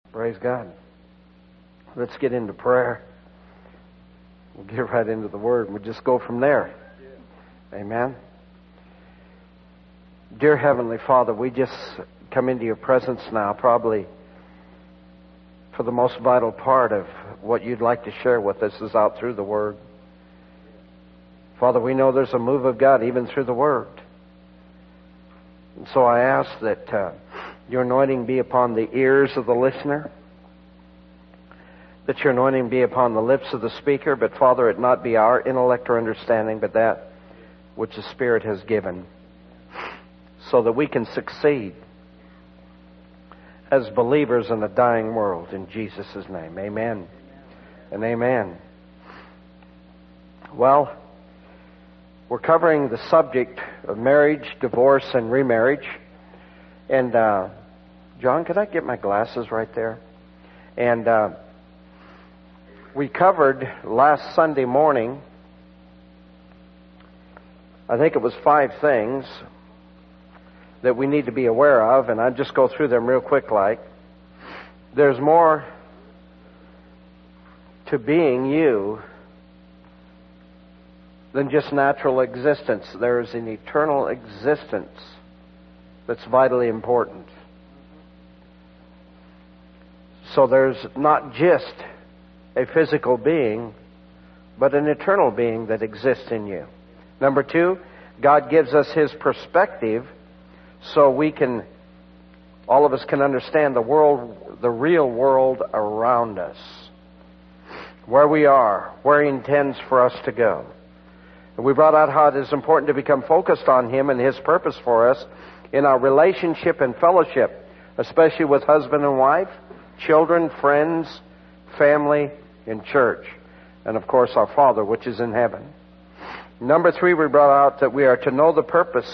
Praise God. Let's get into prayer. We'll get right into the Word and we'll just go from there. Amen. Dear Heavenly Father, we just come into your presence now, probably for the most vital part of what you'd like to share with us is out through the Word. Father, we know there's a move of God even through the Word. And so I ask that your anointing be upon the ears of the listener, that your anointing be upon the lips of the speaker, but Father, it not be our intellect or understanding, but that which the Spirit has given, so that we can succeed as believers in a dying world. In Jesus' name, amen and amen. Well, we're covering the subject of marriage, divorce, and remarriage. And John, could I get my glasses right there? And we covered last Sunday morning, I think it was 5 things that we need to be aware of, and I'll just go through them real quick like. There's more to being you than just natural existence. There is an eternal existence that's vitally important. So there's not just a physical being, but an eternal being that exists in you. Number 2, God gives us His perspective so we can, all of us can understand the world, the real world around us. Where we are, where He intends for us to go. And we brought out how it is important to become focused on Him and His purpose for us in our relationship and fellowship, especially with husband and wife, children, friends, family, in church, and of course our Father which is in heaven. Number 3, we brought out that we are to know the purpose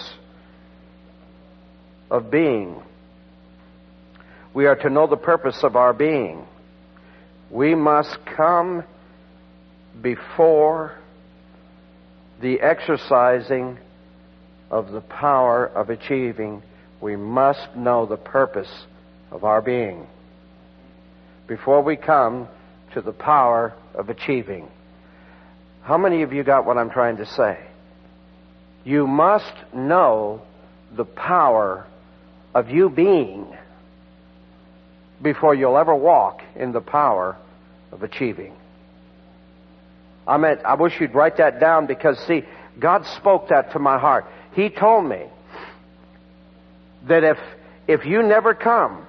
of being. We are to know the purpose of our being. We must come before the exercising of the power of achieving. We must know the purpose of our being before we come to the power of achieving. How many of you got what I'm trying to say? You must know the power of you being before you'll ever walk in the power of achieving. I wish you'd write that down, because see, God spoke that to my heart. He told me that if you never come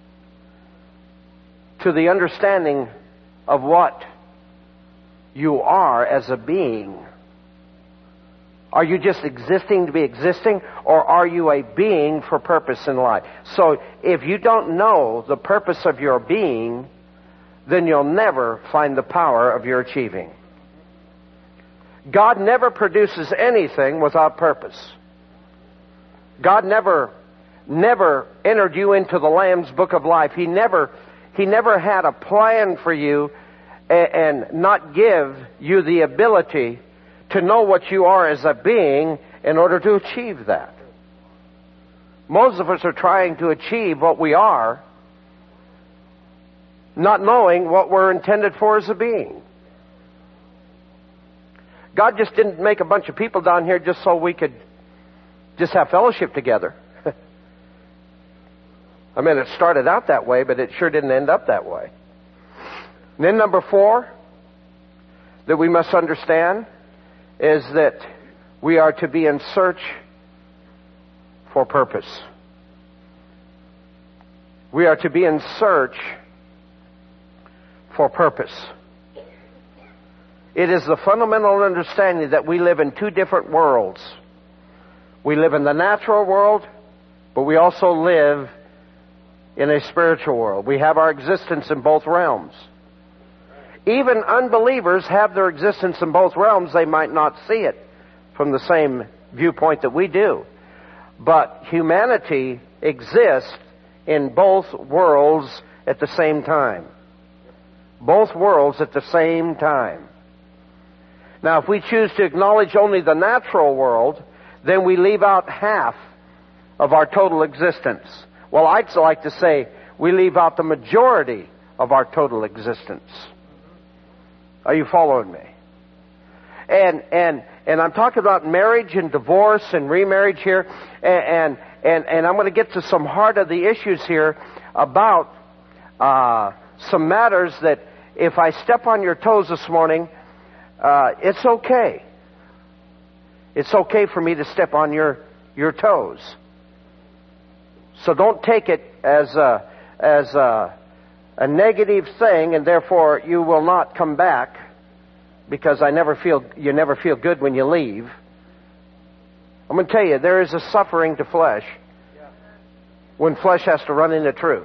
to the understanding of what you are as a being, are you just existing to be existing, or are you a being for purpose in life? So if you don't know the purpose of your being, then you'll never find the power of your achieving. God never produces anything without purpose. God never entered you into the Lamb's Book of Life. He never had a plan for you and not give you the ability to know what you are as a being in order to achieve that. Most of us are trying to achieve what we are, not knowing what we're intended for as a being. God just didn't make a bunch of people down here just so we could just have fellowship together. I mean, it started out that way, but it sure didn't end up that way. And then number 4 that we must understand is that we are to be in search for purpose. We are to be in search for purpose. It is the fundamental understanding that we live in 2 different worlds. We live in the natural world, but we also live in a spiritual world. We have our existence in both realms. Even unbelievers have their existence in both realms. They might not see it from the same viewpoint that we do. But humanity exists in both worlds at the same time. Both worlds at the same time. Now, if we choose to acknowledge only the natural world, then we leave out half of our total existence. Well, I'd like to say we leave out the majority of our total existence. Are you following me? And I'm talking about marriage and divorce and remarriage here, and I'm going to get to some heart of the issues here about some matters that if I step on your toes this morning, it's okay. It's okay for me to step on your toes. So don't take it as a negative thing, and therefore you will not come back, because you never feel good when you leave. I'm going to tell you, there is a suffering to flesh when flesh has to run into truth.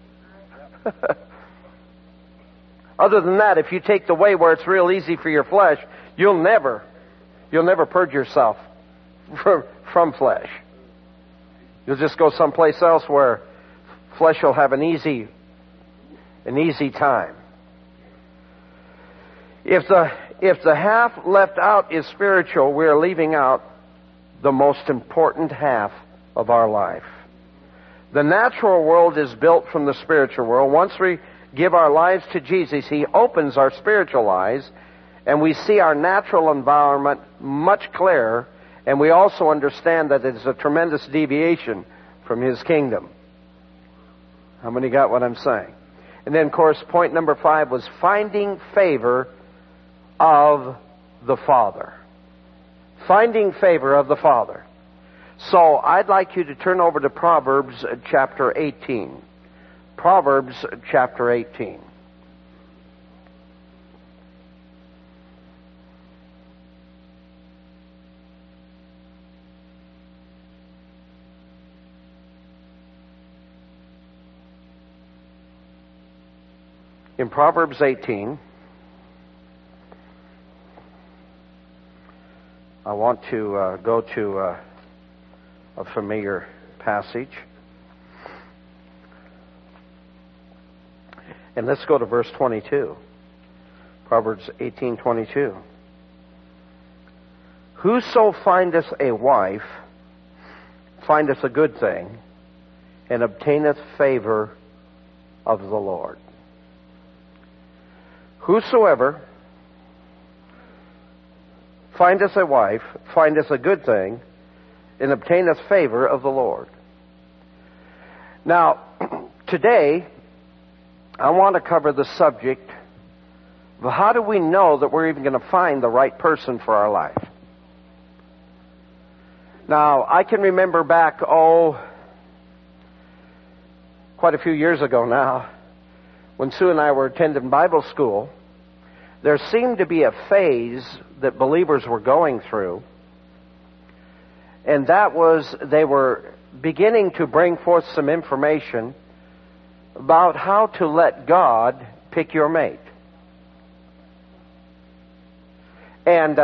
Other than that, if you take the way where it's real easy for your flesh, you'll never purge yourself from flesh. You'll just go someplace else where flesh will have an easy time. If the half left out is spiritual, we are leaving out the most important half of our life. The natural world is built from the spiritual world. Once we give our lives to Jesus, He opens our spiritual eyes, and we see our natural environment much clearer, and we also understand that it is a tremendous deviation from His kingdom. How many got what I'm saying? And then, of course, point number 5 was finding favor of the Father. Finding favor of the Father. So, I'd like you to turn over to Proverbs chapter 18. Proverbs chapter 18. In Proverbs 18, I want to go to a familiar passage. And let's go to verse 22. Proverbs 18:22. Whoso findeth a wife findeth a good thing, and obtaineth favor of the Lord. Whosoever findeth a wife findeth a good thing, and obtaineth favor of the Lord. Now, today, I want to cover the subject of how do we know that we're even going to find the right person for our life. Now, I can remember back, quite a few years ago now, when Sue and I were attending Bible school, there seemed to be a phase that believers were going through, and that was they were beginning to bring forth some information about how to let God pick your mate. And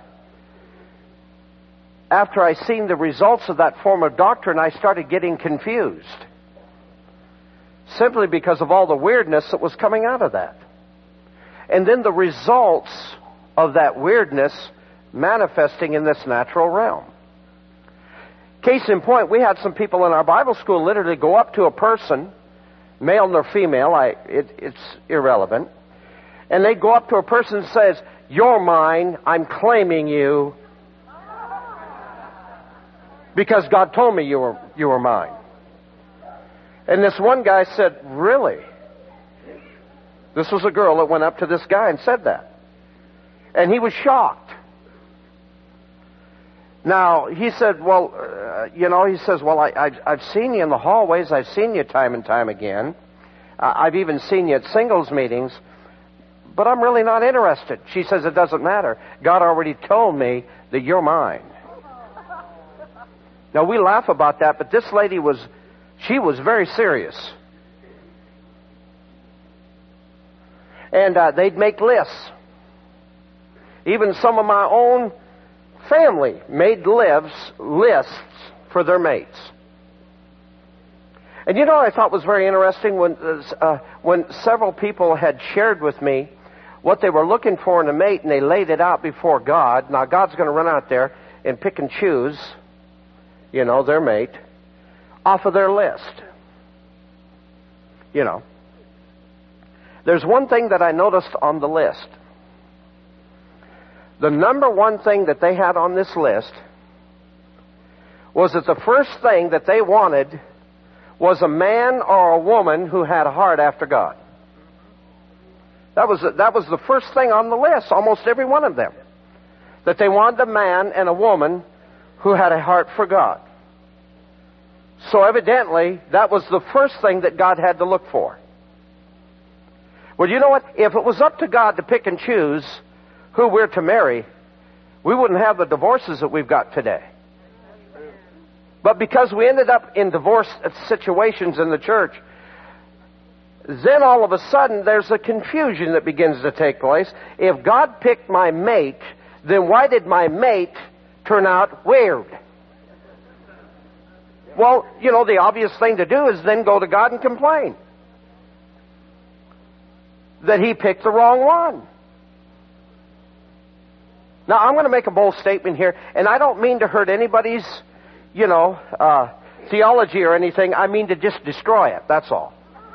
after I seen the results of that form of doctrine, I started getting confused. Simply because of all the weirdness that was coming out of that. And then the results of that weirdness manifesting in this natural realm. Case in point, we had some people in our Bible school literally go up to a person, male nor female, it's irrelevant, and they go up to a person and says, "You're mine, I'm claiming you, because God told me you were mine." And this one guy said, "Really?" This was a girl that went up to this guy and said that. And he was shocked. Now, he said, "Well, I've seen you in the hallways. I've seen you time and time again. I've even seen you at singles meetings. But I'm really not interested." She says, "It doesn't matter. God already told me that you're mine." Now, we laugh about that, but this lady was very serious. And they'd make lists. Even some of my own family made lists for their mates. And you know what I thought was very interesting? When several people had shared with me what they were looking for in a mate, and they laid it out before God. Now, God's going to run out there and pick and choose, their mate, off of their list. you know. There's one thing that I noticed on the list. The number one thing that they had on this list was that the first thing that they wanted was a man or a woman who had a heart after God. That was the first thing on the list, almost every one of them. That they wanted a man and a woman who had a heart for God. So evidently, that was the first thing that God had to look for. Well, you know what? If it was up to God to pick and choose who we're to marry, we wouldn't have the divorces that we've got today. But because we ended up in divorce situations in the church, then all of a sudden there's a confusion that begins to take place. If God picked my mate, then why did my mate turn out weird? Well, you know, the obvious thing to do is then go to God and complain that He picked the wrong one. Now, I'm going to make a bold statement here, and I don't mean to hurt anybody's, theology or anything. I mean to just destroy it, that's all.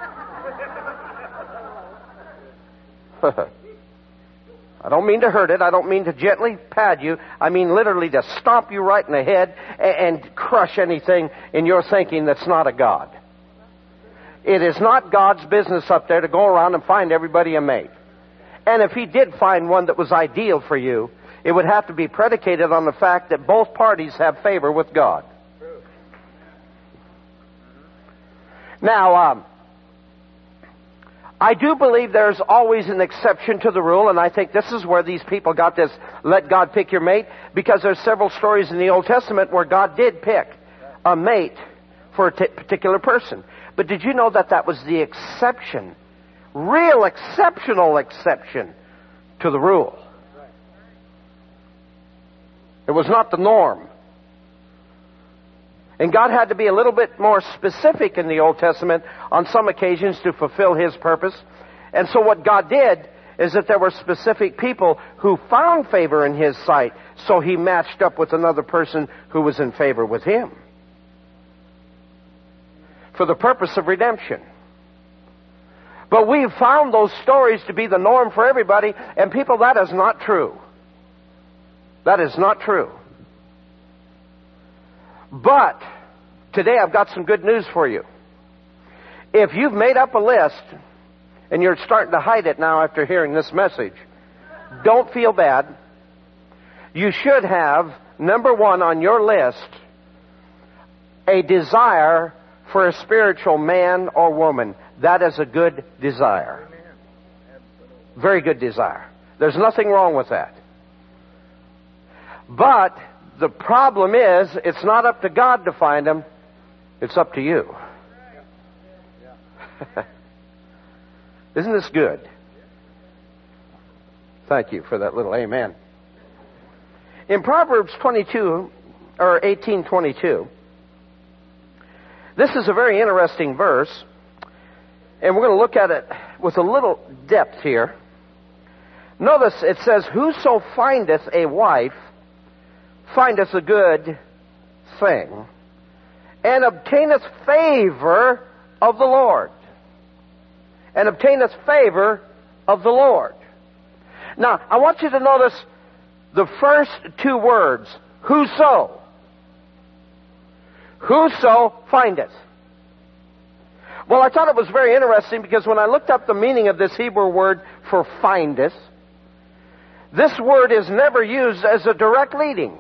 I don't mean to hurt it. I don't mean to gently pad you. I mean literally to stomp you right in the head and crush anything in your thinking that's not a God. It is not God's business up there to go around and find everybody a mate. And if He did find one that was ideal for you, it would have to be predicated on the fact that both parties have favor with God. Now, I do believe there's always an exception to the rule, and I think this is where these people got this, let God pick your mate, because there's several stories in the Old Testament where God did pick a mate for a particular person. But did you know that that was the exception, real exceptional exception to the rule? It was not the norm. And God had to be a little bit more specific in the Old Testament on some occasions to fulfill His purpose. And so what God did is that there were specific people who found favor in His sight, so He matched up with another person who was in favor with Him for the purpose of redemption. But we've found those stories to be the norm for everybody, and people, that is not true. That is not true. But today I've got some good news for you. If you've made up a list and you're starting to hide it now after hearing this message, don't feel bad. You should have, number one on your list, a desire for a spiritual man or woman. That is a good desire. Very good desire. There's nothing wrong with that. But the problem is, it's not up to God to find them. It's up to you. Isn't this good? Thank you for that little amen. In Proverbs 18:22, this is a very interesting verse, and we're going to look at it with a little depth here. Notice it says, "Whoso findeth a wife findeth a good thing, and obtaineth favor of the Lord." And obtaineth favor of the Lord. Now, I want you to notice the first two words, whoso. Whoso findeth. Well, I thought it was very interesting because when I looked up the meaning of this Hebrew word for findeth, this word is never used as a direct leading.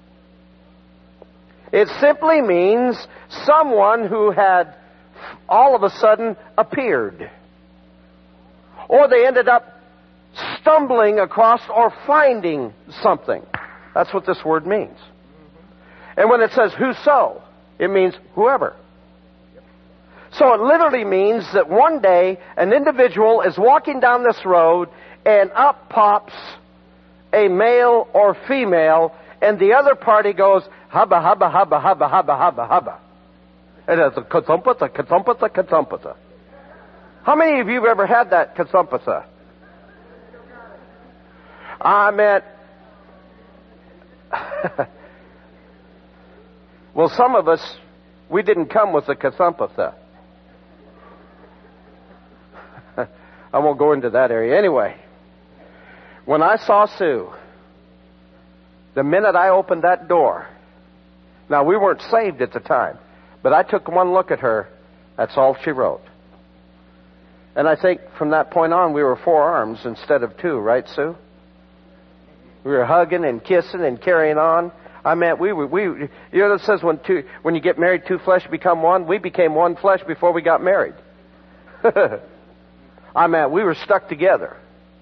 It simply means someone who had all of a sudden appeared. Or they ended up stumbling across or finding something. That's what this word means. And when it says whoso, it means whoever. So it literally means that one day an individual is walking down this road and up pops a male or female, and the other party goes, hubba, hubba, hubba, hubba, hubba, hubba, hubba. And it's a kathumpatha, kathumpatha, kathumpatha. How many of you have ever had that kathumpatha? I meant, well, some of us, we didn't come with the kathumpatha. I won't go into that area. Anyway, when I saw Sue, the minute I opened that door, now we weren't saved at the time, but I took one look at her. That's all she wrote. And I think from that point on, we were 4 arms instead of 2, right, Sue? We were hugging and kissing and carrying on. I mean, we you know, it says when you get married, 2 flesh become 1. We became 1 flesh before we got married. I mean, we were stuck together.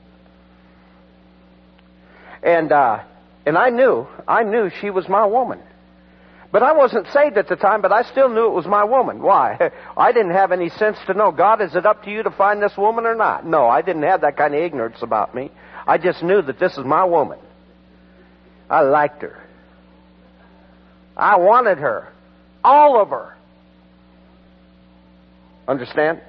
And I knew she was my woman. But I wasn't saved at the time, but I still knew it was my woman. Why? I didn't have any sense to know, God, is it up to you to find this woman or not? No, I didn't have that kind of ignorance about me. I just knew that this is my woman. I liked her. I wanted her. All of her. Understand?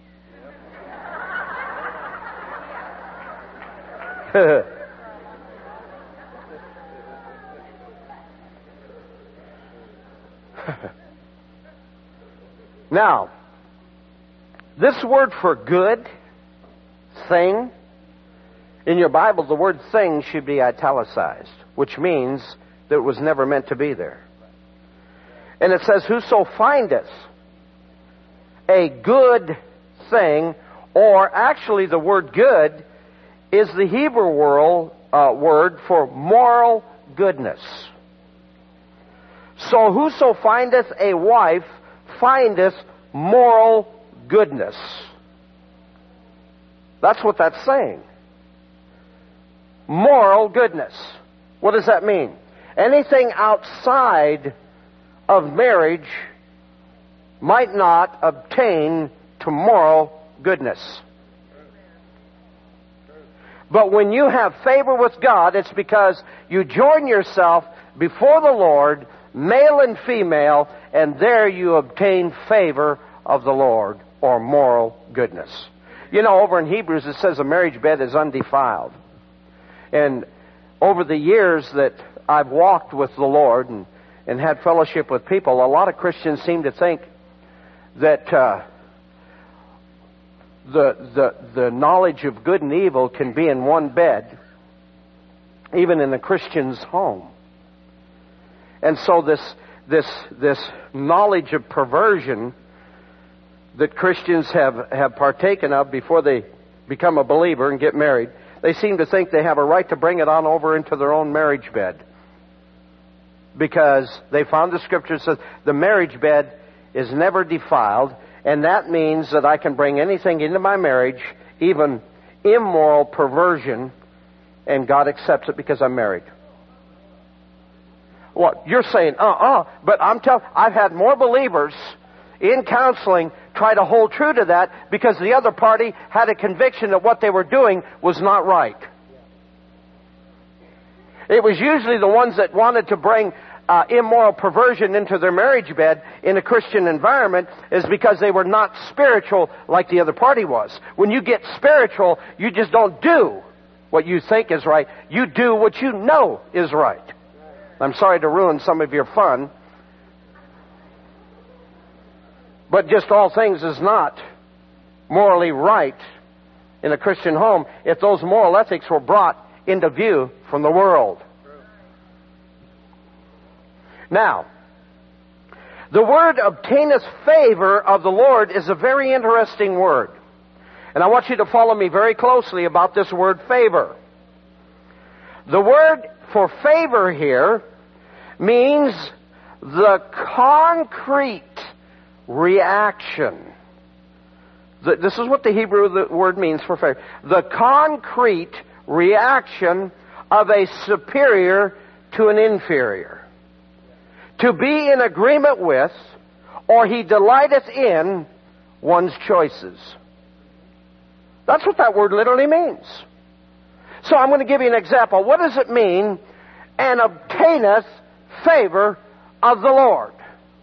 Now, this word for good, thing, in your Bible, the word thing should be italicized, which means that it was never meant to be there. And it says, whoso findeth a good thing, or actually the word good is the Hebrew word for moral goodness. So whoso findeth a wife findeth moral goodness. That's what that's saying. Moral goodness. What does that mean? Anything outside of marriage might not obtain to moral goodness. But when you have favor with God, it's because you join yourself before the Lord, male and female, and there you obtain favor of the Lord, or moral goodness. You know, over in Hebrews it says a marriage bed is undefiled. And over the years that I've walked with the Lord and had fellowship with people, a lot of Christians seem to think that the knowledge of good and evil can be in one bed, even in a Christian's home. And so this knowledge of perversion that Christians have partaken of before they become a believer and get married, they seem to think they have a right to bring it on over into their own marriage bed. Because they found the Scripture says the marriage bed is never defiled, and that means that I can bring anything into my marriage, even immoral perversion, and God accepts it because I'm married. What? You're saying, but I've had more believers in counseling try to hold true to that because the other party had a conviction that what they were doing was not right. It was usually the ones that wanted to bring immoral perversion into their marriage bed in a Christian environment is because they were not spiritual like the other party was. When you get spiritual, you just don't do what you think is right. You do what you know is right. I'm sorry to ruin some of your fun, but just all things is not morally right in a Christian home if those moral ethics were brought into view from the world. Now, the word obtaineth favor of the Lord is a very interesting word. And I want you to follow me very closely about this word favor. The word for favor here means the concrete reaction. This is what the Hebrew word means for favor. The concrete reaction of a superior to an inferior. To be in agreement with, or he delighteth in, one's choices. That's what that word literally means. So I'm going to give you an example. What does it mean, and obtaineth favor of the Lord?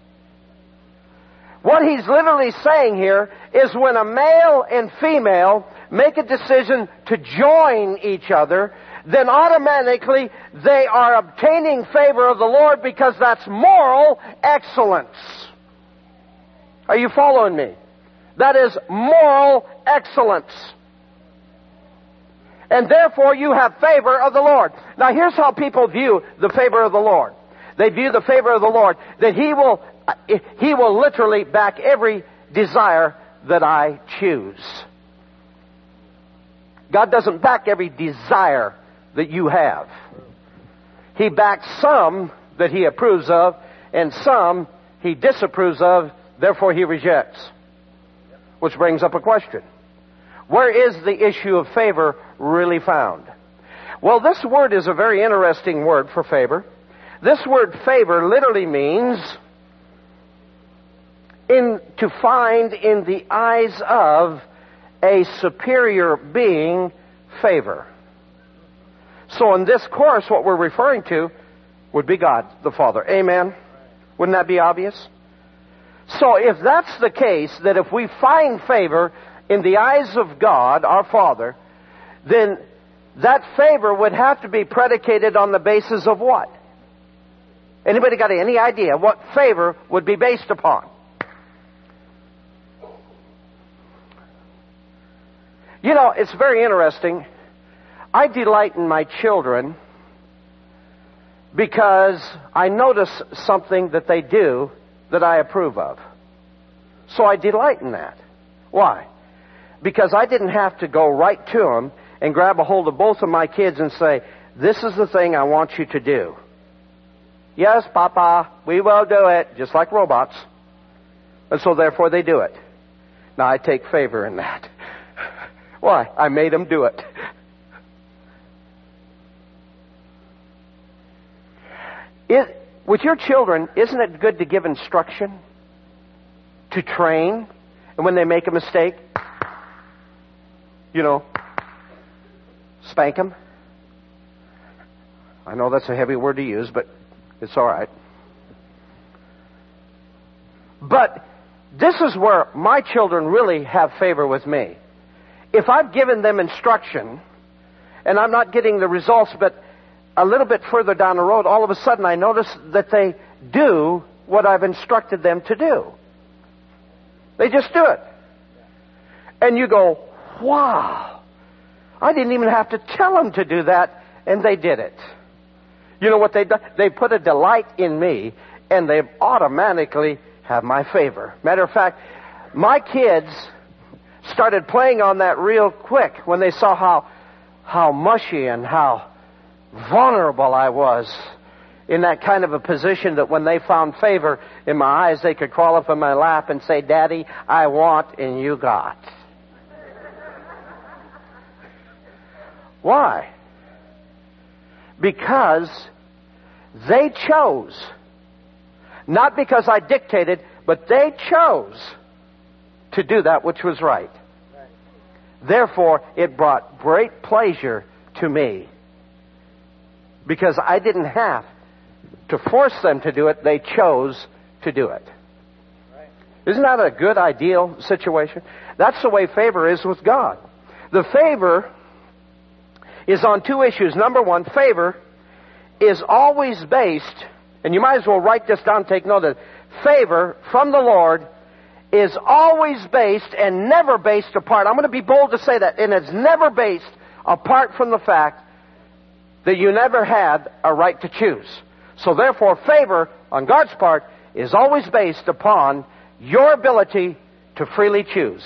What he's literally saying here is when a male and female make a decision to join each other, then automatically they are obtaining favor of the Lord because that's moral excellence. Are you following me? That is moral excellence. And therefore you have favor of the Lord. Now here's how people view the favor of the Lord. They view the favor of the Lord that He will literally back every desire that I choose. God doesn't back every desire that you have. He backs some that He approves of, and some He disapproves of, therefore He rejects. Which brings up a question. Where is the issue of favor really found? Well, this word is a very interesting word for favor. This word favor literally means to find in the eyes of a superior being favor. So in this course, what we're referring to would be God the Father. Amen? Wouldn't that be obvious? So if that's the case, that if we find favor in the eyes of God, our Father, then that favor would have to be predicated on the basis of what? Anybody got any idea what favor would be based upon? You know, it's very interesting. I delight in my children because I notice something that they do that I approve of. So I delight in that. Why? Because I didn't have to go right to them and grab a hold of both of my kids and say, this is the thing I want you to do. Yes, Papa, we will do it, just like robots. And so therefore they do it. Now I take favor in that. Why? I made them do it. With your children, isn't it good to give instruction? To train? And when they make a mistake, spank them? I know that's a heavy word to use, but it's all right. But this is where my children really have favor with me. If I've given them instruction, and I'm not getting the results, but a little bit further down the road, all of a sudden I notice that they do what I've instructed them to do. They just do it. And you go, wow, I didn't even have to tell them to do that, and they did it. You know what they've done? They put a delight in me, and they automatically have my favor. Matter of fact, my kids started playing on that real quick when they saw how mushy and how vulnerable I was in that kind of a position that when they found favor in my eyes, they could crawl up in my lap and say, Daddy, I want and you got. Why? Because they chose. Not because I dictated, but they chose to do that which was right. Therefore, it brought great pleasure to me. Because I didn't have to force them to do it, they chose to do it. Isn't that a good, ideal situation? That's the way favor is with God. The favor is on two issues. Number one, favor is always based, and you might as well write this down, take note of it. Favor from the Lord is always based and never based apart. I'm going to be bold to say that. And it's never based apart from the fact that you never had a right to choose. So therefore, favor on God's part is always based upon your ability to freely choose.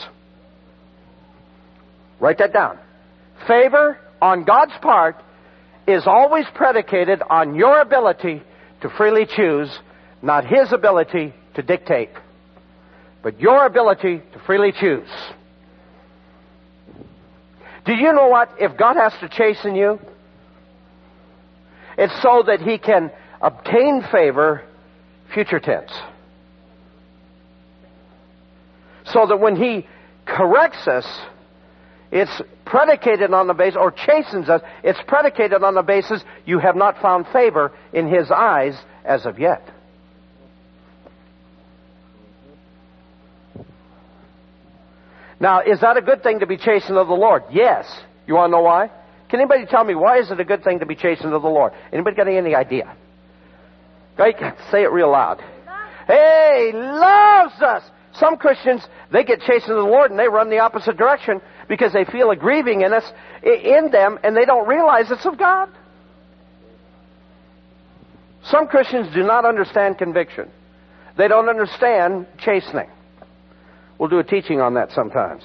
Write that down. Favor on God's part is always predicated on your ability to freely choose, not His ability to dictate, but your ability to freely choose. Do you know what? If God has to chasten you, it's so that He can obtain favor, future tense. So that when He corrects us, it's predicated on the basis, or chastens us, it's predicated on the basis you have not found favor in His eyes as of yet. Now, is that a good thing to be chastened of the Lord? Yes. You want to know why? Can anybody tell me why is it a good thing to be chastened of the Lord? Anybody got any idea? Right? Say it real loud. Hey, He loves us. Some Christians, they get chastened of the Lord and they run the opposite direction because they feel a grieving in them, and they don't realize it's of God. Some Christians do not understand conviction. They don't understand chastening. We'll do a teaching on that sometimes.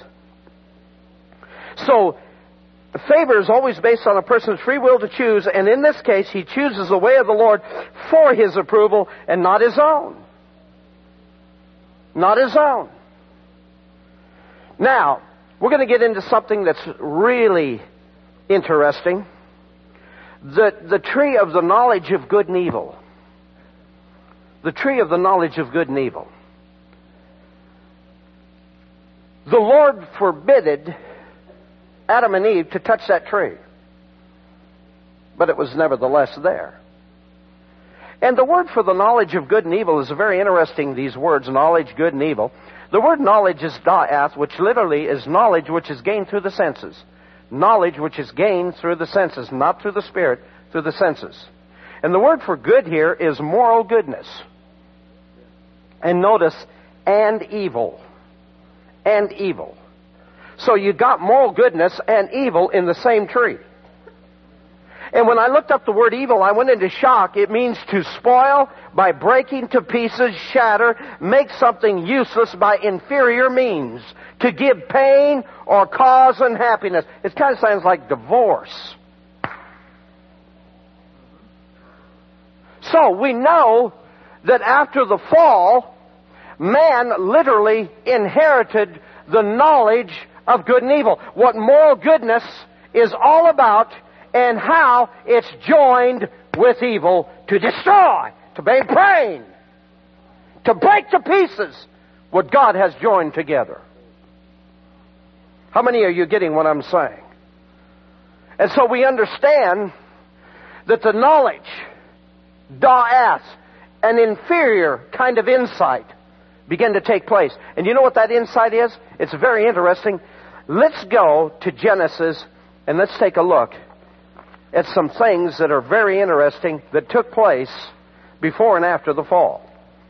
So, favor is always based on a person's free will to choose, and in this case, he chooses the way of the Lord for his approval and not his own. Not his own. Now, we're going to get into something that's really interesting. The tree of the knowledge of good and evil. The tree of the knowledge of good and evil. The Lord forbid Adam and Eve to touch that tree. But it was nevertheless there. And the word for the knowledge of good and evil is very interesting, these words, knowledge, good and evil. The word knowledge is da'ath, which literally is knowledge which is gained through the senses. Knowledge which is gained through the senses, not through the Spirit, through the senses. And the word for good here is moral goodness. And notice, and evil. And evil. So you got moral goodness and evil in the same tree. And when I looked up the word evil, I went into shock. It means to spoil by breaking to pieces, shatter, make something useless by inferior means, to give pain or cause unhappiness. It kind of sounds like divorce. So we know that after the fall, man literally inherited the knowledge of good and evil. What moral goodness is all about, and how it's joined with evil to destroy, to make pain, to break to pieces what God has joined together. How many are you getting what I'm saying? And so we understand that the knowledge, da'ath, an inferior kind of insight, began to take place. And you know what that insight is? It's very interesting. Let's go to Genesis and let's take a look at some things that are very interesting that took place before and after the fall.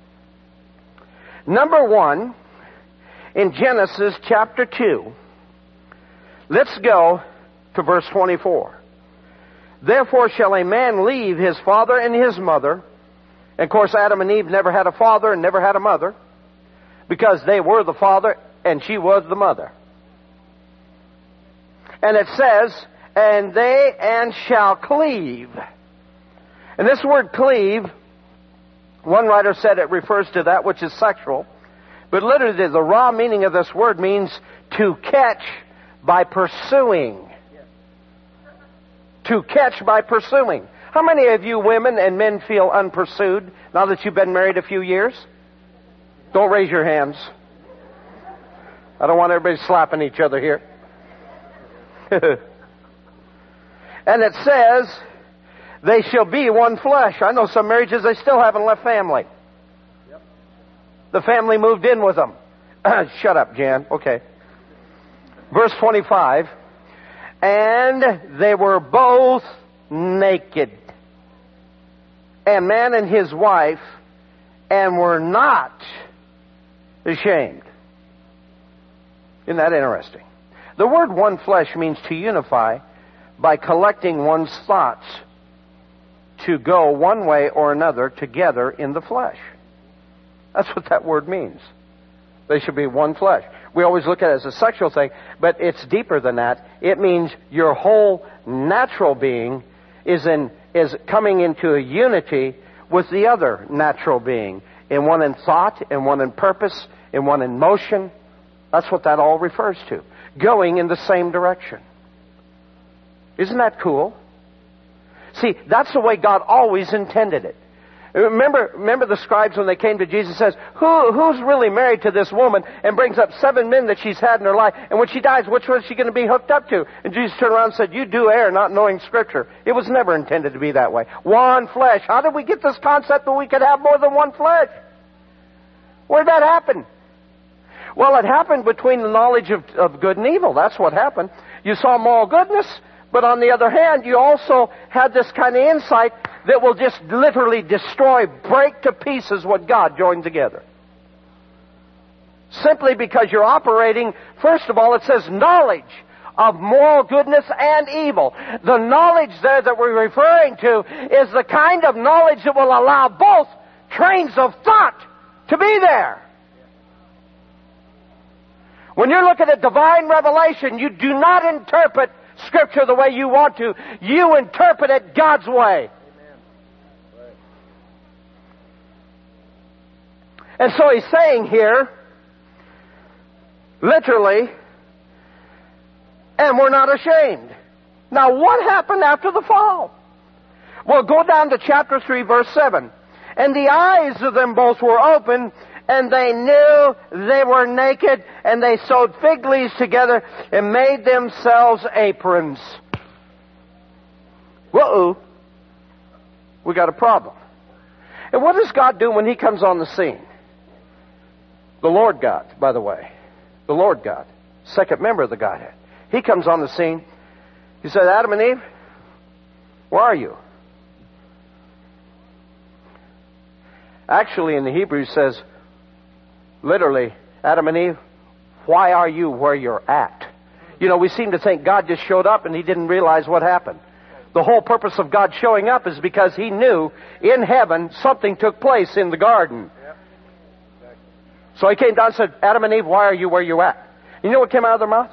Number one, in Genesis chapter 2, let's go to verse 24. Therefore shall a man leave his father and his mother. And of course, Adam and Eve never had a father and never had a mother, because they were the father and she was the mother. And it says, and shall cleave. And this word cleave, one writer said it refers to that which is sexual. But literally the raw meaning of this word means to catch by pursuing. To catch by pursuing. How many of you women and men feel unpursued now that you've been married a few years? Don't raise your hands. I don't want everybody slapping each other here. And it says, they shall be one flesh. I know some marriages, they still haven't left family. Yep. The family moved in with them. Shut up, Jan. Okay. Verse 25. And they were both naked, a man and his wife, and were not ashamed. Isn't that interesting? The word one flesh means to unify by collecting one's thoughts to go one way or another together in the flesh. That's what that word means. They should be one flesh. We always look at it as a sexual thing, but it's deeper than that. It means your whole natural being is coming into a unity with the other natural being, in one in thought, in one in purpose, in one in motion. That's what that all refers to. Going in the same direction. Isn't that cool? See, that's the way God always intended it. Remember the scribes when they came to Jesus and says, who's really married to this woman, and brings up 7 men that she's had in her life, and when she dies, which one is she going to be hooked up to? And Jesus turned around and said, you do err, not knowing Scripture. It was never intended to be that way. One flesh. How did we get this concept that we could have more than one flesh? Where did that happen? Well, it happened between the knowledge of good and evil. That's what happened. You saw moral goodness, but on the other hand, you also had this kind of insight that will just literally destroy, break to pieces what God joined together. Simply because you're operating, first of all, it says knowledge. of moral goodness and evil. The knowledge there that we're referring to is the kind of knowledge that will allow both trains of thought to be there. When you're looking at divine revelation, you do not interpret Scripture the way you want to. You interpret it God's way. And so he's saying here, literally, and we're not ashamed. Now, what happened after the fall? Well, go down to chapter 3, verse 7. And the eyes of them both were open, and they knew they were naked, and they sewed fig leaves together and made themselves aprons. Whoa, we got a problem. And what does God do when He comes on the scene? The Lord God, by the way. The Lord God. Second member of the Godhead. He comes on the scene. He said, Adam and Eve, where are you? Actually, in the Hebrew, it says, literally, Adam and Eve, why are you where you're at? You know, we seem to think God just showed up and He didn't realize what happened. The whole purpose of God showing up is because He knew in heaven something took place in the garden. So He came down and said, Adam and Eve, why are you where you're at? You know what came out of their mouth?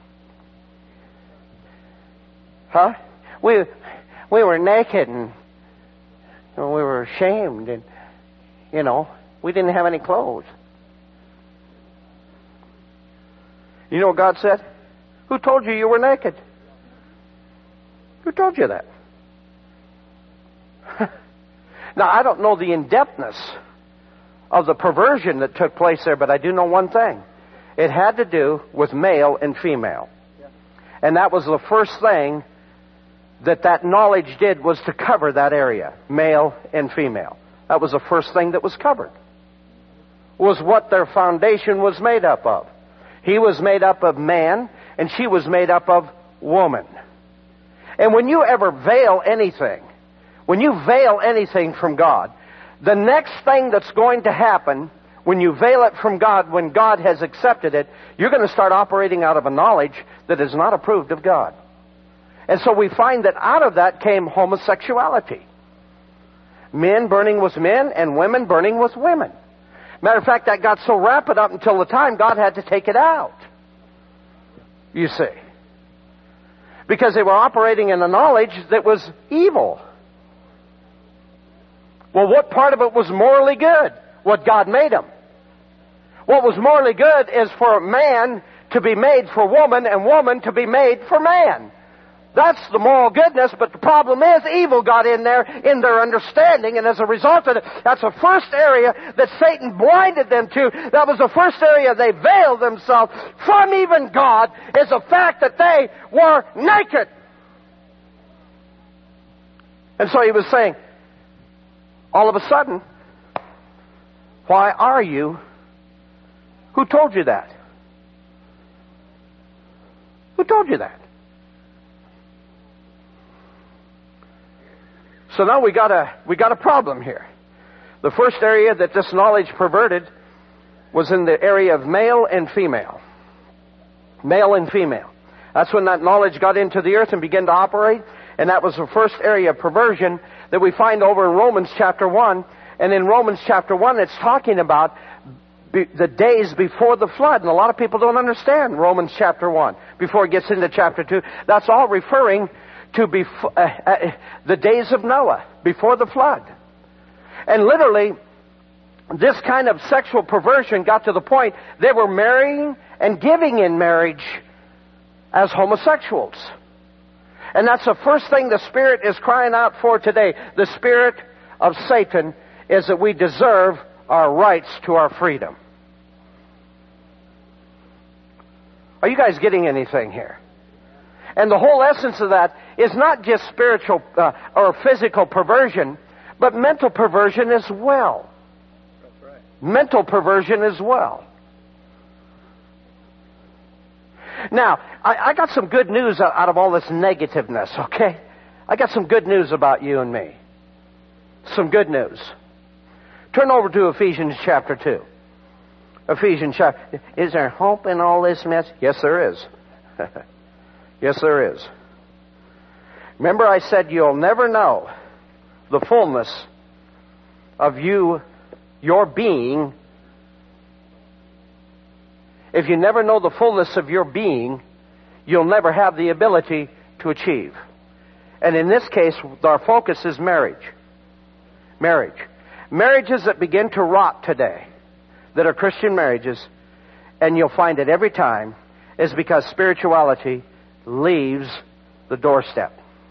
Huh? We were naked and we were ashamed and, you know, we didn't have any clothes. You know what God said? Who told you you were naked? Who told you that? Now, I don't know the in-depthness of the perversion that took place there, but I do know one thing. It had to do with male and female. And that was the first thing that knowledge did, was to cover that area, male and female. That was the first thing that was covered. Was what their foundation was made up of. He was made up of man, and she was made up of woman. And when you ever veil anything, when you veil anything from God, the next thing that's going to happen when you veil it from God, when God has accepted it, you're going to start operating out of a knowledge that is not approved of God. And so we find that out of that came homosexuality. Men burning with men and women burning with women. Matter of fact, that got so rampant up until the time God had to take it out. You see. Because they were operating in a knowledge that was evil. Well, what part of it was morally good? What God made them. What was morally good is for man to be made for woman and woman to be made for man. That's the moral goodness, but the problem is evil got in there in their understanding, and as a result of it, that's the first area that Satan blinded them to. That was the first area they veiled themselves from even God, is the fact that they were naked. And so he was saying, all of a sudden, why are you? Who told you that? Who told you that? So now we got a problem here. The first area that this knowledge perverted was in the area of male and female. Male and female. That's when that knowledge got into the earth and began to operate. And that was the first area of perversion that we find over in Romans chapter 1. And in Romans chapter 1, it's talking about the days before the flood. And a lot of people don't understand Romans chapter 1 before it gets into chapter 2. That's all referring to the days of Noah, before the flood. And literally, this kind of sexual perversion got to the point they were marrying and giving in marriage as homosexuals. And that's the first thing the Spirit is crying out for today. The spirit of Satan is that we deserve our rights to our freedom. Are you guys getting anything here? And the whole essence of that is not just spiritual or physical perversion, but mental perversion as well. That's right. Mental perversion as well. Now, I got some good news out of all this negativeness, okay? I got some good news about you and me. Some good news. Turn over to Ephesians chapter 2. Ephesians chapter... Is there hope in all this mess? Yes, there is. Yes, there is. Remember I said you'll never know the fullness of your being. If you never know the fullness of your being, you'll never have the ability to achieve. And in this case, our focus is marriage. Marriage. Marriages that begin to rot today, that are Christian marriages, and you'll find it every time, is because spirituality leaves the doorstep.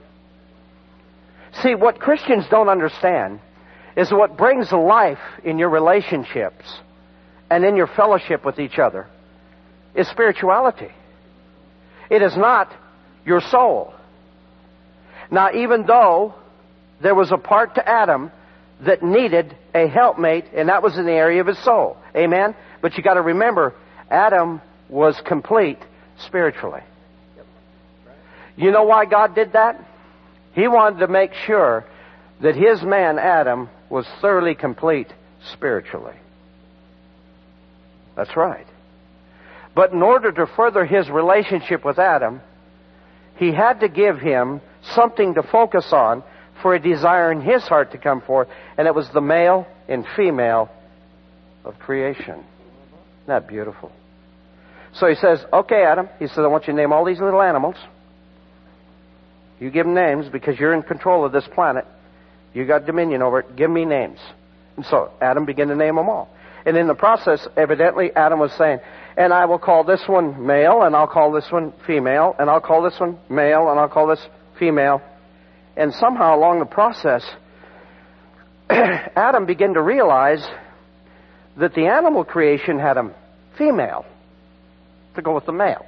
See, what Christians don't understand is what brings life in your relationships and in your fellowship with each other is spirituality. It is not your soul. Now, even though there was a part to Adam that needed a helpmate, and that was in the area of his soul. Amen? But you got to remember, Adam was complete spiritually. You know why God did that? He wanted to make sure that his man, Adam, was thoroughly complete spiritually. That's right. But in order to further his relationship with Adam, he had to give him something to focus on for a desire in his heart to come forth, and it was the male and female of creation. Isn't that beautiful? So he says, okay, Adam, he says, I want you to name all these little animals. You give them names because you're in control of this planet. You got dominion over it. Give me names. And so Adam began to name them all. And in the process, evidently, Adam was saying, and I will call this one male, and I'll call this one female, and I'll call this one male, and I'll call this female. And somehow along the process, Adam began to realize that the animal creation had a female to go with the male.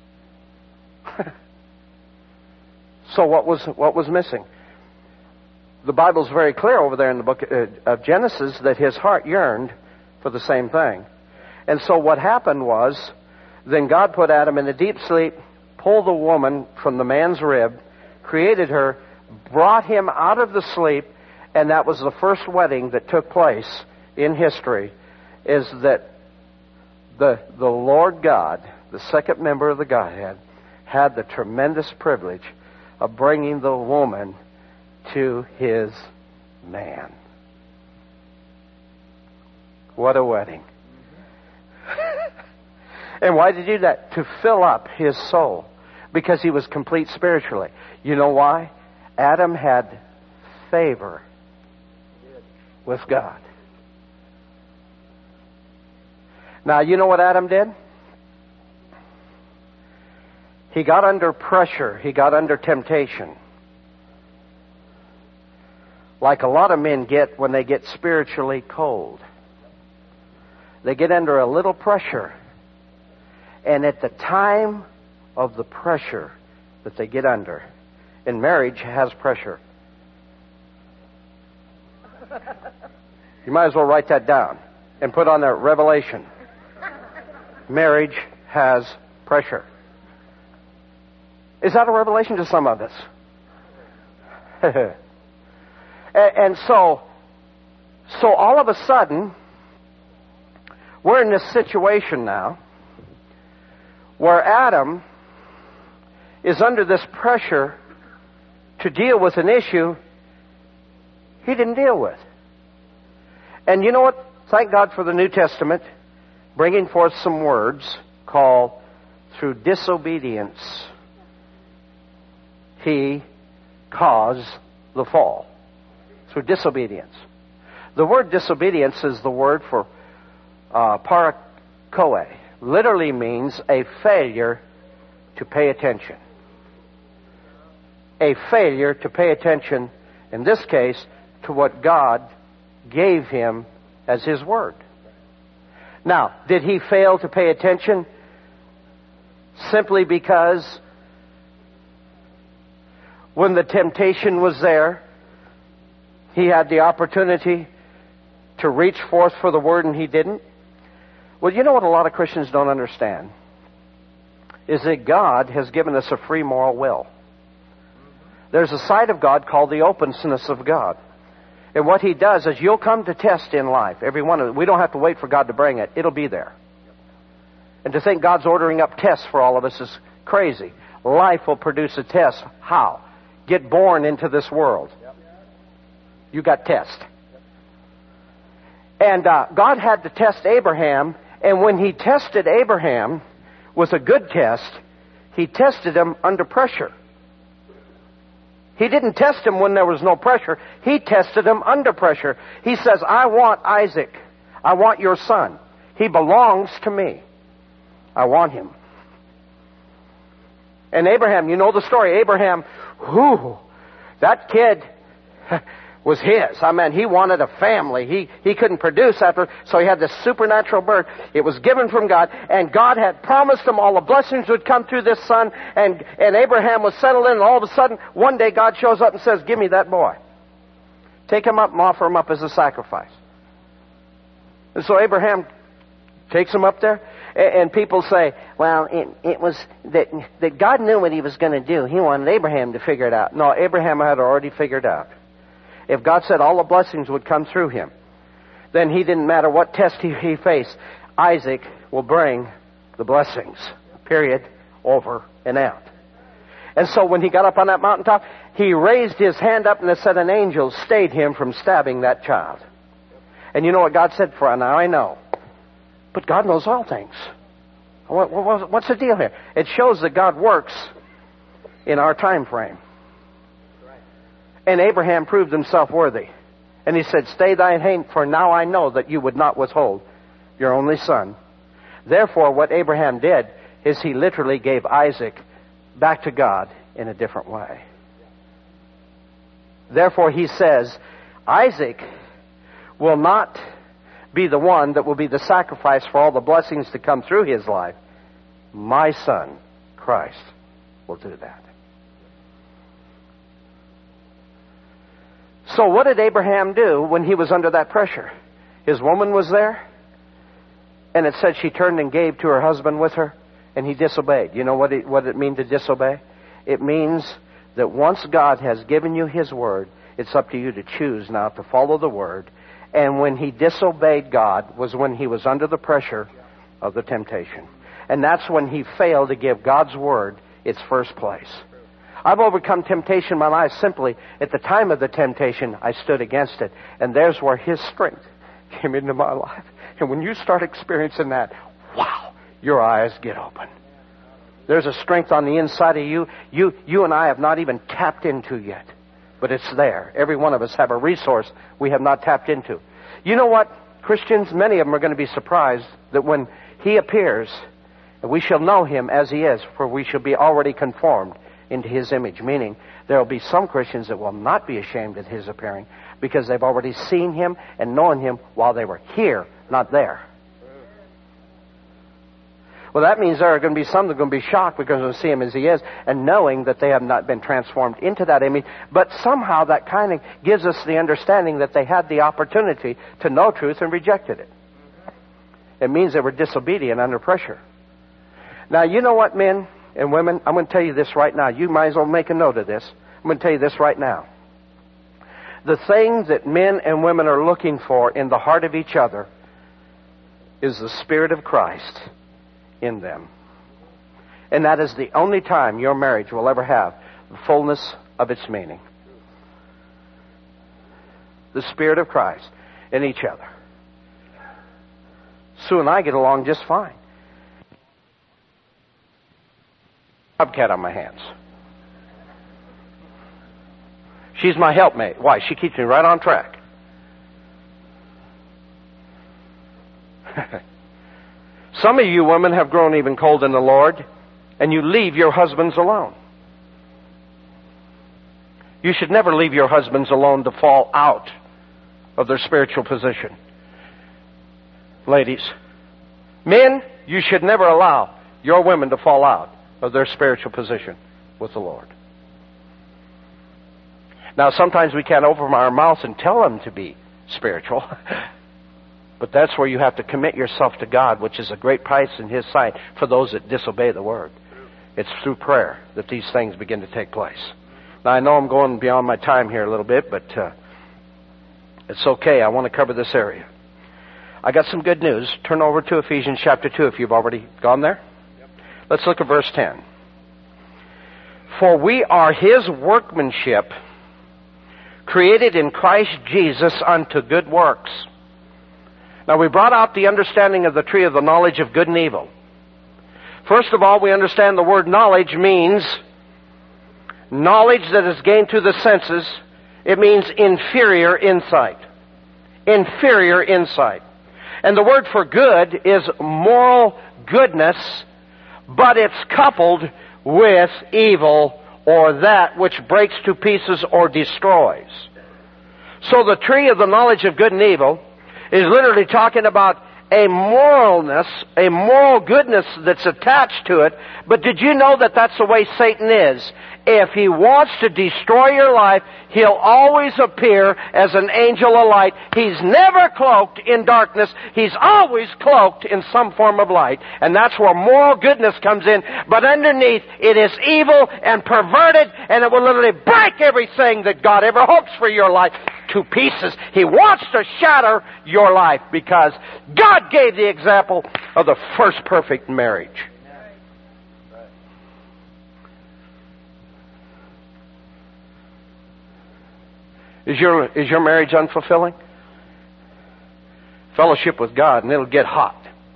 So what was missing? The Bible's very clear over there in the book of Genesis that his heart yearned for the same thing. And so what happened was, then God put Adam in a deep sleep, pulled the woman from the man's rib, created her, brought him out of the sleep, and that was the first wedding that took place in history, is that the Lord God, the second member of the Godhead, had the tremendous privilege of bringing the woman to his man. What a wedding. And why did he do that? To fill up his soul. Because he was complete spiritually. You know why? Adam had favor with God. Now, you know what Adam did? He got under pressure. He got under temptation. Like a lot of men get when they get spiritually cold. They get under a little pressure. And at the time of the pressure that they get under, and marriage has pressure. You might as well write that down and put on there, Revelation. Marriage has pressure. Is that a revelation to some of us? And so all of a sudden, we're in this situation now where Adam is under this pressure to deal with an issue he didn't deal with. And you know what? Thank God for the New Testament bringing forth some words called, through disobedience, he caused the fall. Through disobedience. The word disobedience is the word for parakoe. Literally means a failure to pay attention. A failure to pay attention, in this case, to what God gave him as his word. Now, did he fail to pay attention simply because when the temptation was there, he had the opportunity to reach forth for the word and he didn't? Well, you know what a lot of Christians don't understand? Is that God has given us a free moral will. There's a side of God called the openness of God. And what he does is you'll come to test in life. Every one of them. We don't have to wait for God to bring it. It'll be there. And to think God's ordering up tests for all of us is crazy. life will produce a test. How? Get born into this world. You got test. And God had to test Abraham, and when He tested Abraham with a good test, He tested him under pressure. He didn't test him when there was no pressure. He tested him under pressure. He says, I want Isaac. I want your son. He belongs to me. I want him. And Abraham, you know the story. Abraham, that kid was his. I mean, he wanted a family. He couldn't produce after, so he had this supernatural birth. It was given from God, and God had promised him all the blessings would come through this son, and Abraham was settled in, and all of a sudden, one day God shows up and says, give me that boy. Take him up and offer him up as a sacrifice. And so Abraham takes him up there, and people say, well, it was that God knew what He was going to do. He wanted Abraham to figure it out. No, Abraham had already figured out. If God said all the blessings would come through him, then he didn't matter what test he faced. Isaac will bring the blessings. Period. Over and out. And so when he got up on that mountaintop, he raised his hand up and it said an angel stayed him from stabbing that child. And you know what God said? For now I know. But God knows all things. What's the deal here? It shows that God works in our time frame. And Abraham proved himself worthy. And he said, stay thine hand, for now I know that you would not withhold your only son. Therefore, what Abraham did is he literally gave Isaac back to God in a different way. Therefore, he says, Isaac will not be the one that will be the sacrifice for all the blessings to come through his life. My son, Christ, will do that. So what did Abraham do when he was under that pressure? His woman was there, and it said she turned and gave to her husband with her, and he disobeyed. You know what it means to disobey? It means that once God has given you His word, it's up to you to choose now to follow the word. And when he disobeyed God was when he was under the pressure of the temptation. And that's when he failed to give God's word its first place. I've overcome temptation in my life simply at the time of the temptation, I stood against it. And there's where His strength came into my life. And when you start experiencing that, wow, your eyes get open. There's a strength on the inside of you. You and I have not even tapped into yet. But it's there. Every one of us have a resource we have not tapped into. You know what? Christians, many of them are going to be surprised that when He appears, we shall know Him as He is, for we shall be already conformed into His image. Meaning, there will be some Christians that will not be ashamed at His appearing because they've already seen Him and known Him while they were here, not there. Well, that means there are going to be some that are going to be shocked because they'll see Him as He is and knowing that they have not been transformed into that image. But somehow that kind of gives us the understanding that they had the opportunity to know truth and rejected it. It means they were disobedient under pressure. Now, you know what, men and women? I'm going to tell you this right now. You might as well make a note of this. I'm going to tell you this right now. The thing that men and women are looking for in the heart of each other is the Spirit of Christ in them. And that is the only time your marriage will ever have the fullness of its meaning. The Spirit of Christ in each other. Sue and I get along just fine. Bobcat on my hands. She's my helpmate. Why? She keeps me right on track. Some of you women have grown even cold in the Lord, and you leave your husbands alone. You should never leave your husbands alone to fall out of their spiritual position. Ladies, men, you should never allow your women to fall out of their spiritual position with the Lord. Now, sometimes we can't open our mouths and tell them to be spiritual. But that's where you have to commit yourself to God, which is a great price in His sight for those that disobey the Word. It's through prayer that these things begin to take place. Now, I know I'm going beyond my time here a little bit, but it's okay. I want to cover this area. I got some good news. Turn over to Ephesians chapter 2 if you've already gone there. Let's look at verse 10. For we are His workmanship, created in Christ Jesus unto good works. Now we brought out the understanding of the tree of the knowledge of good and evil. First of all, we understand the word knowledge means knowledge that is gained through the senses. It means inferior insight. Inferior insight. And the word for good is moral goodness, but it's coupled with evil, or that which breaks to pieces or destroys. So the tree of the knowledge of good and evil is literally talking about a moralness, a moral goodness that's attached to it. But did you know that that's the way Satan is? If he wants to destroy your life, he'll always appear as an angel of light. He's never cloaked in darkness. He's always cloaked in some form of light. And that's where moral goodness comes in. But underneath, it is evil and perverted, and it will literally break everything that God ever hopes for your life to pieces. He wants to shatter your life because God gave the example of the first perfect marriage. Is your marriage unfulfilling? Fellowship with God, and it'll get hot.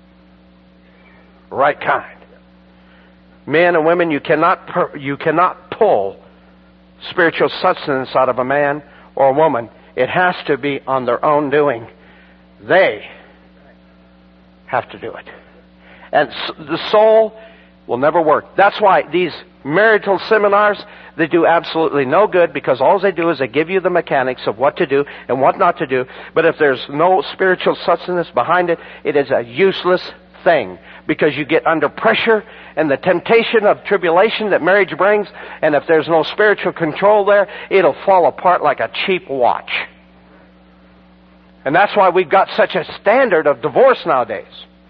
Right kind. Men and women, you cannot pull spiritual sustenance out of a man or a woman. It has to be on their own doing. They have to do it. And the soul will never work. That's why these marital seminars, they do absolutely no good, because all they do is they give you the mechanics of what to do and what not to do. But if there's no spiritual sustenance behind it, it is a useless thing, because you get under pressure and the temptation of tribulation that marriage brings, and if there's no spiritual control there, it'll fall apart like a cheap watch. And that's why we've got such a standard of divorce nowadays.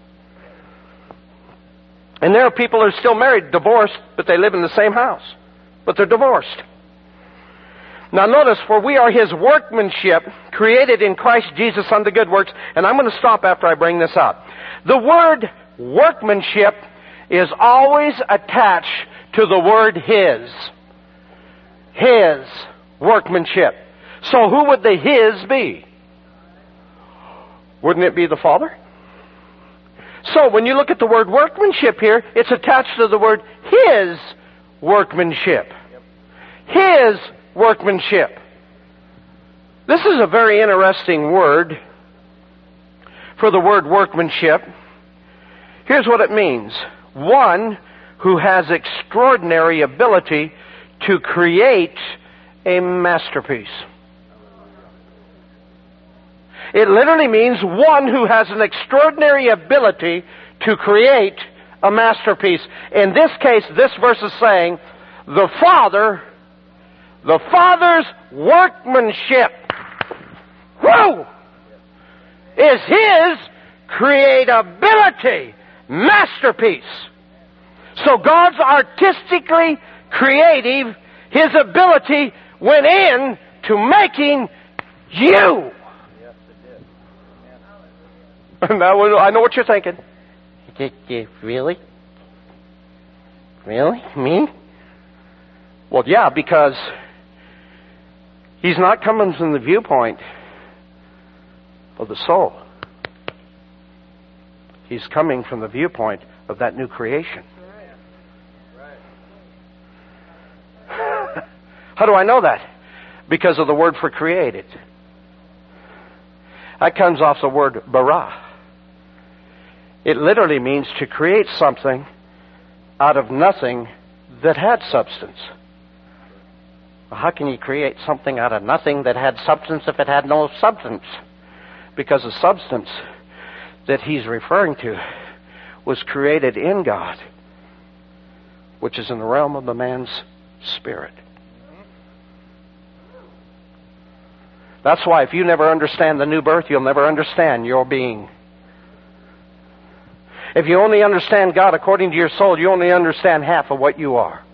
And there are people who are still married, divorced, but they live in the same house. But they're divorced. Now notice, for we are His workmanship, created in Christ Jesus unto good works. And I'm going to stop after I bring this out. The word workmanship is always attached to the word His. His workmanship. So who would the His be? Wouldn't it be the Father? So when you look at the word workmanship here, it's attached to the word His workmanship. His workmanship. This is a very interesting word for the word workmanship. Here's what it means. One who has extraordinary ability to create a masterpiece. It literally means one who has an extraordinary ability to create a masterpiece. In this case, this verse is saying, the Father's workmanship, is His creatability, masterpiece. So God's artistically creative, His ability went in to making you. Now, I know what you're thinking. Really? Really? Me? Well, yeah, because He's not coming from the viewpoint of the soul. He's coming from the viewpoint of that new creation. How do I know that? Because of the word for created. That comes off the word bara. It literally means to create something out of nothing that had substance. Well, how can you create something out of nothing that had substance if it had no substance? Because the substance that he's referring to was created in God, which is in the realm of the man's spirit. That's why if you never understand the new birth, you'll never understand your being. If you only understand God according to your soul, you only understand half of what you are.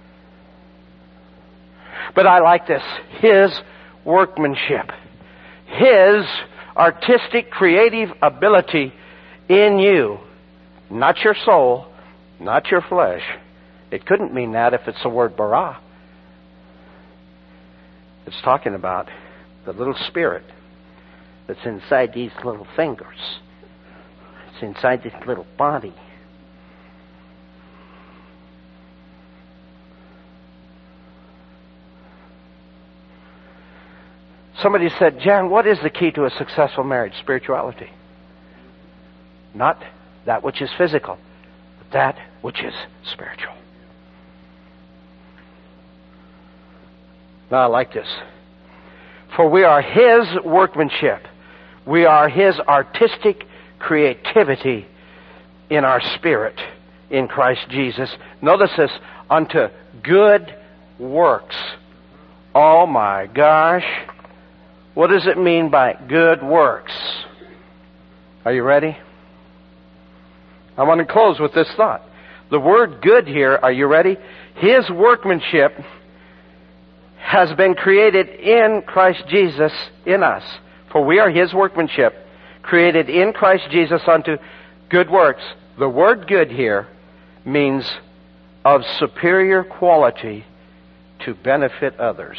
But I like this. His workmanship. His artistic, creative ability in you. Not your soul, not your flesh. It couldn't mean that if it's the word bara. It's talking about the little spirit that's inside these little fingers. It's inside this little body. Somebody said, Jan, what is the key to a successful marriage? Spirituality. Not that which is physical, but that which is spiritual. Now I like this. For we are His workmanship. We are His artistic creativity in our spirit in Christ Jesus. Notice this, unto good works. Oh my gosh. What does it mean by good works? Are you ready? I want to close with this thought. The word good here, are you ready? His workmanship has been created in Christ Jesus in us. For we are His workmanship, created in Christ Jesus unto good works. The word good here means of superior quality to benefit others.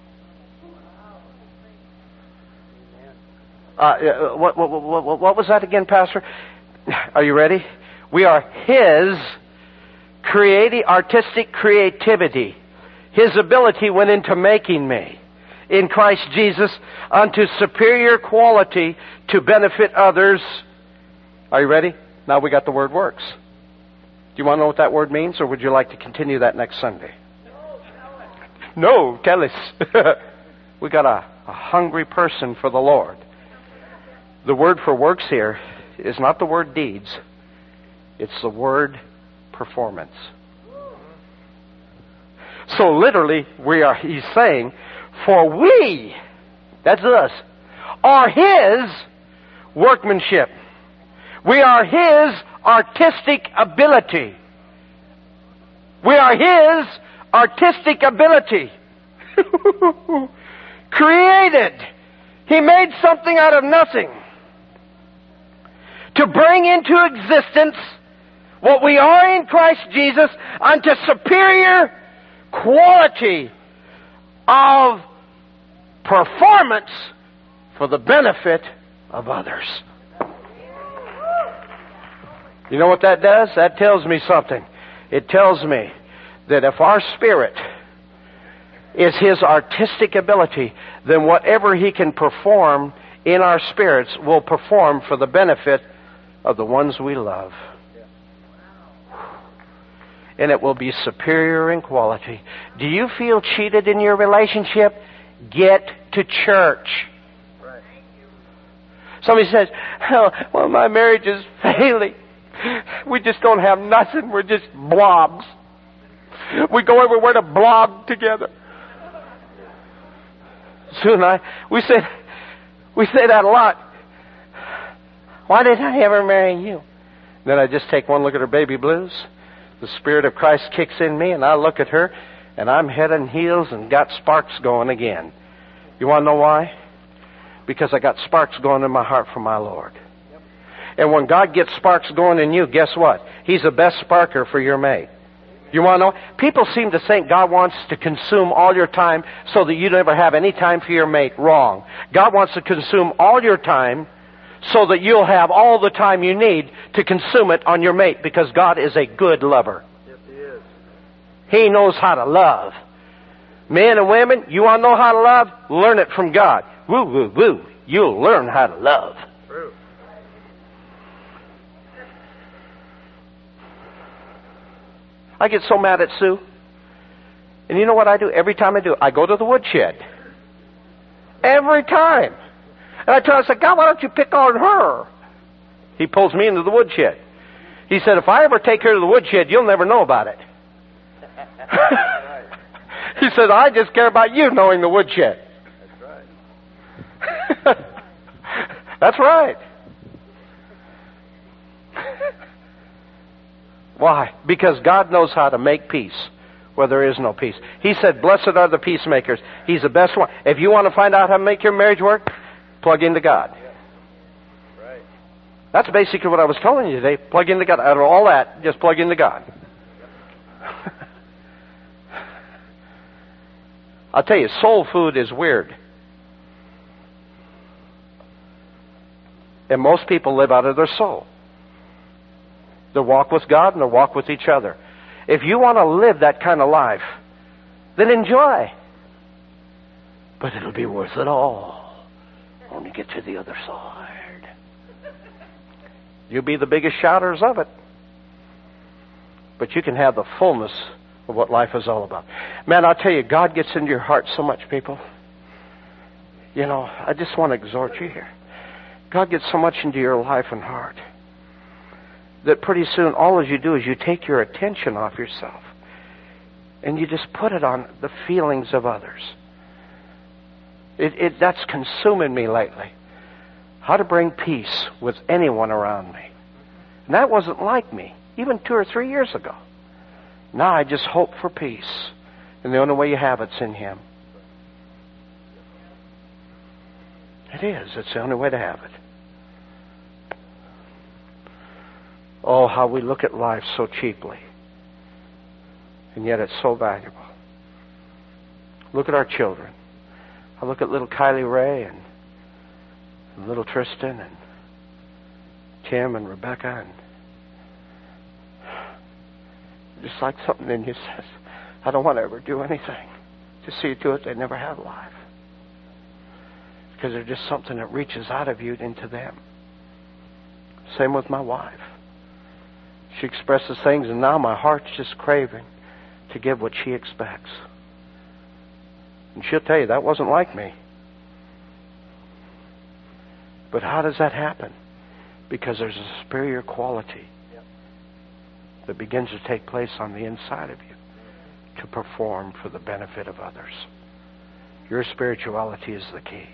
What was that again, Pastor? Are you ready? We are His artistic creativity. His ability went into making me in Christ Jesus unto superior quality to benefit others. Are you ready? Now we got the word works. Do you want to know what that word means, or would you like to continue that next Sunday? No, tell us. We got a hungry person for the Lord. The word for works here is not the word deeds. It's the word performance. So literally, he's saying, for we, that's us, are His workmanship. We are His artistic ability. We are His artistic ability. Created. He made something out of nothing. To bring into existence what we are in Christ Jesus unto superior quality of performance for the benefit of others. You know what that does? That tells me something. It tells me that if our spirit is His artistic ability, then whatever He can perform in our spirits will perform for the benefit of the ones we love. And it will be superior in quality. Do you feel cheated in your relationship? Get to church. Somebody says, oh, well, my marriage is failing. We just don't have nothing. We're just blobs. We go everywhere to blob together. Sue and I, we say that a lot. Why did I ever marry you? Then I just take one look at her baby blues. The Spirit of Christ kicks in me, and I look at her, and I'm head and heels and got sparks going again. You want to know why? Because I got sparks going in my heart for my Lord. And when God gets sparks going in you, guess what? He's the best sparker for your mate. You want to know? People seem to think God wants to consume all your time so that you never have any time for your mate. Wrong. God wants to consume all your time so that you'll have all the time you need to consume it on your mate, because God is a good lover. Yes, He is. He knows how to love. Men and women, you want to know how to love? Learn it from God. Woo, woo, woo. You'll learn how to love. True. I get so mad at Sue. And you know what I do? Every time I do, I go to the woodshed. Every time. And I tell her, I said, God, why don't you pick on her? He pulls me into the woodshed. He said, if I ever take her to the woodshed, you'll never know about it. He said, I just care about you knowing the woodshed. That's right. That's right. Why? Because God knows how to make peace where there is no peace. He said, blessed are the peacemakers. He's the best one. If you want to find out how to make your marriage work, plug into God. Yeah. Right. That's basically what I was telling you today. Plug into God. Out of all that, just plug into God. I'll tell you, soul food is weird. And most people live out of their soul. Their walk with God and their walk with each other. If you want to live that kind of life, then enjoy. But it'll be worth it all when you get to the other side. You'll be the biggest shouters of it. But you can have the fullness of what life is all about. Man, I'll tell you, God gets into your heart so much, people. You know, I just want to exhort you here. God gets so much into your life and heart that pretty soon all you do is you take your attention off yourself and you just put it on the feelings of others. That's consuming me lately. How to bring peace with anyone around me. And that wasn't like me, even 2 or 3 years ago. Now I just hope for peace. And the only way you have it's in Him. It is. It's the only way to have it. Oh, how we look at life so cheaply. And yet it's so valuable. Look at our children. I look at little Kylie Ray and little Tristan and Tim and Rebecca, and just like something in you says, I don't want to ever do anything to see to it they never have life. Because there's just something that reaches out of you into them. Same with my wife. She expresses things, and now my heart's just craving to give what she expects. And she'll tell you, that wasn't like me. But how does that happen? Because there's a superior quality that begins to take place on the inside of you to perform for the benefit of others. Your spirituality is the key.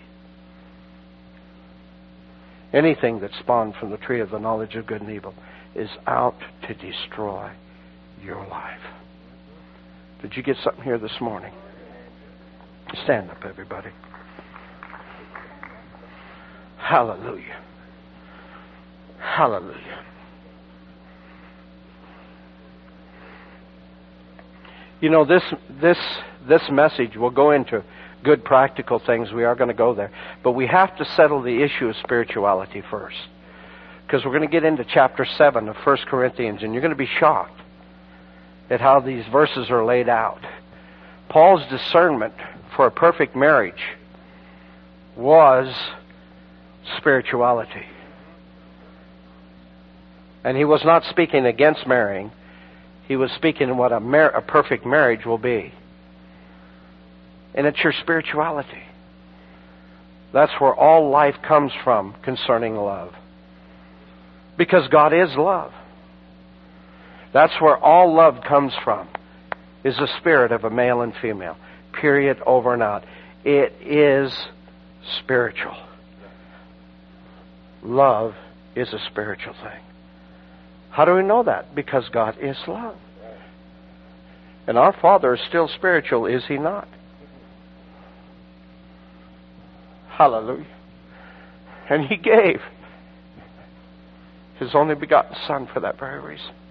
Anything that spawned from the tree of the knowledge of good and evil is out to destroy your life. Did you get something here this morning? Stand up, everybody. Hallelujah. Hallelujah. You know, this message will go into good practical things. We are going to go there. But we have to settle the issue of spirituality first. Because we're going to get into chapter 7 of 1 Corinthians, and you're going to be shocked at how these verses are laid out. Paul's discernment for a perfect marriage was spirituality. And he was not speaking against marrying. He was speaking what a perfect marriage will be. And it's your spirituality. That's where all life comes from concerning love. Because God is love. That's where all love comes from, is the spirit of a male and female. Period, over and out. It is spiritual. Love is a spiritual thing. How do we know that? Because God is love. And our Father is still spiritual, is He not? Hallelujah. And He gave His only begotten Son for that very reason.